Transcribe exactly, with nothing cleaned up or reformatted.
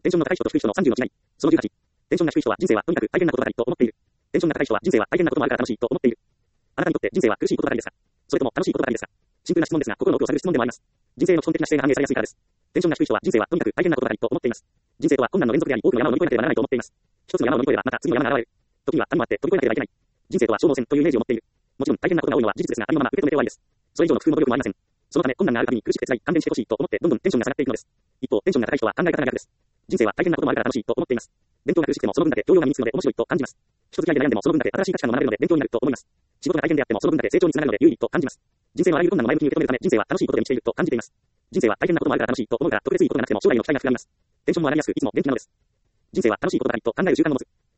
テンションの高い人と低い人のさんじゅうの違い。そのじゅうはち。テンションが低い人は人生はとにかく大変なことばかりと思っている。テンションが高い人は人生は大変なこともあるから楽しいと思っている。あなたにとって人生は苦しいことばかりですか？それとも楽しいことばかりですか？シンプルな質問ですが、心の奥を探る質問でもあります。人生の基本的な姿勢が反映されやすいからです。テンションが低い人は人生はとにかく大変なことばかりと思っています。人生とは困難の連続であり、多くの山を乗り越えなければならないと思っています。一つの山を乗り越えればまた次の山が現れる。時には谷もあって飛び越えなければいけない。人生とは消耗戦というイメージを持っている。もちろん大変なことが多いのは事実ですが、ありのまま受け止めて終わりです。それ以上の工夫も努力もありません。そのため困難があるたびに苦しくて辛い、勘弁してほしいと思ってどんどんテンションが下がっていくのです。一方、テンションが高い人は考え方が逆です。人生は大変なこともあるから楽しいと思っています。勉強が苦しくてもその分だけ教養が身につくので面白いと感じます。人付き合いで悩んでもその分だけ新しい価値観が学べるので勉強になると思います。仕事が大変であってもその分だけ成長につながるので有意義と感じます。人生のあらゆる困難を前向きに受け止めるため人生は楽しいことで満ちていると感じています。人生は大変なこともあるから楽しいと思うから特別いいことがなくても将来の期待が膨らみます。テンションも上がりやすくいつも元気なのです。人生は楽しいことばかりと考える習慣を持つ。